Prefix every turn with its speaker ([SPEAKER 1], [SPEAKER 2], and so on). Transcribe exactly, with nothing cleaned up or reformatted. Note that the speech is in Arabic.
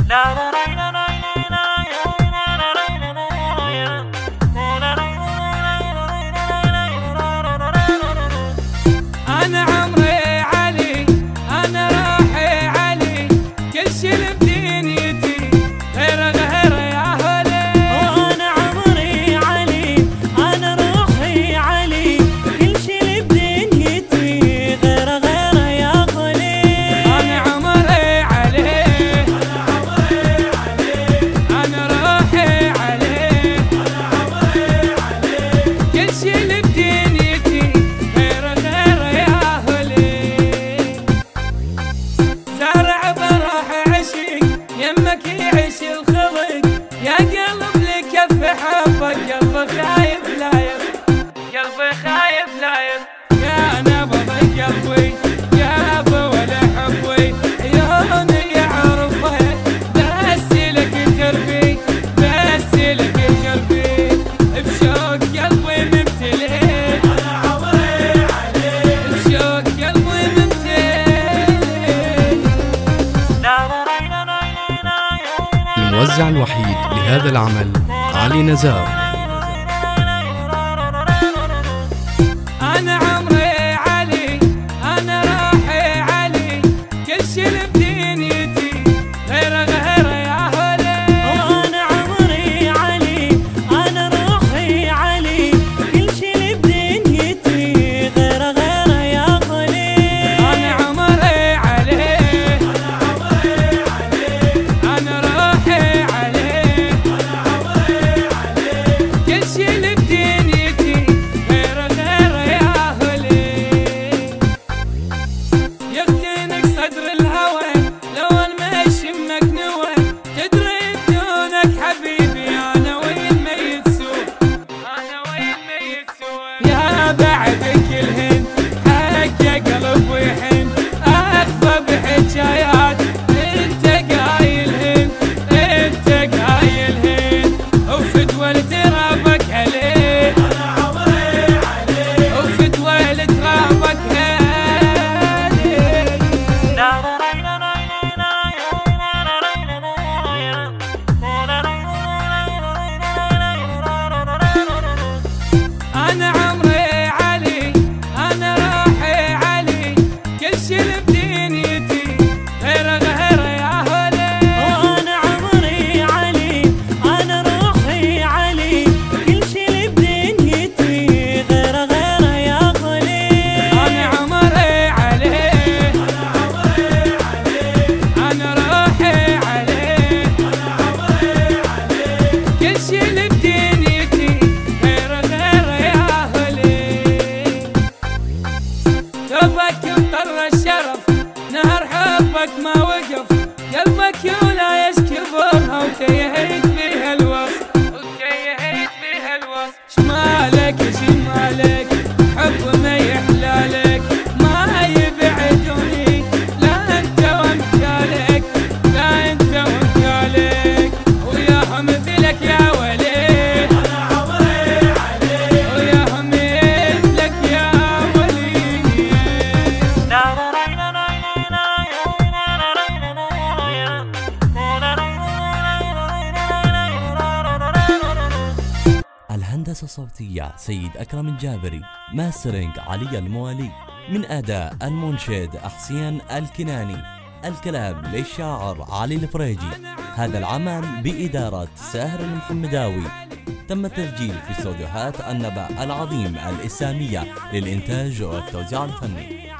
[SPEAKER 1] أنا عمري علي، أنا روحي علي، كل شي بدنيتي غير غير يا هلي.
[SPEAKER 2] أنا عمري علي، أنا روحي علي، كل شي بدنيتي غير غير يا هلي.
[SPEAKER 1] أنا عمري علي، أنا عمري علي، أنا روحي علي، أنا عمري علي، كل شي بدنيتي غير غير يا هلي. زارع بروح عشق يمك يعيش الخلق، يا قلب لكف حبك قلبي خايف لايق، قلبي خايف لايق، يا نبض قلبي يا ابو ولا حبي، عيوني يعرفه بس لك تربي، بس لك تربي، بشوق قلبي ممتلئ. انا عمري عليك، بشوق قلبي ممتلئ.
[SPEAKER 3] الموزع الوحيد لهذا العمل علي نزار.
[SPEAKER 1] أنا عمري علي، أنا روحي علي، كل شي بدنيتي غير غير يا هلي.
[SPEAKER 2] أنا عمري علي، أنا روحي علي، كل شي بدنيتي غير غير يا هلي.
[SPEAKER 1] أنا عمري علي، أنا عمري علي، أنا روحي علي، أنا عمري علي، كل شي بدنيتي غير غير يا هلي. يختنق صدر الهوى لو ما يشمك نوى، تدري بدونك حبيبي انا وين ما يتسوى، انا وين ما يتسوى. يا بعدك الهن حق يا قلب ويحن، اخفى بحكايات انت قايلهن، انت قايلهن، وفدوى لترابك عليه. انا عمري عليه، وفدوى لترابك عليه. أنا عمري علي، أنا روحي علي، كل شي بدنيتي غير غير يا هلي.
[SPEAKER 2] أنا عمري علي، أنا روحي علي، كل شي بدنيتي غير غير يا هلي.
[SPEAKER 1] أنا عمري علي، أنا عمري علي، أنا روحي علي، أنا عمري علي، كل شي بدنيتي غير غير يا هلي. دربك مطر الشرف، نهر حبك ما وقف، قلبك ولا يسكبرها وتيهيت بيها الوصف، وتيهيت بيها الوصف. شمالك شمالك حب ما يحلالك، ما يبعدوني لا انت وامثالك، لا انت وامثالك، وياهم مثلك يا ولي. انا عمري عليك، وياهم مثلك يا ولي.
[SPEAKER 4] الهندسة الصوتية سيد أكرم الجابري، ماسترينج علي الموالي، من أداء المنشد حسين الكناني، الكلام للشاعر علي الفريجي. هذا العمل بإدارة ساهر المحمداوي، تم التسجيل في استوديوهات النبأ العظيم الإسلامية للإنتاج والتوزيع الفني.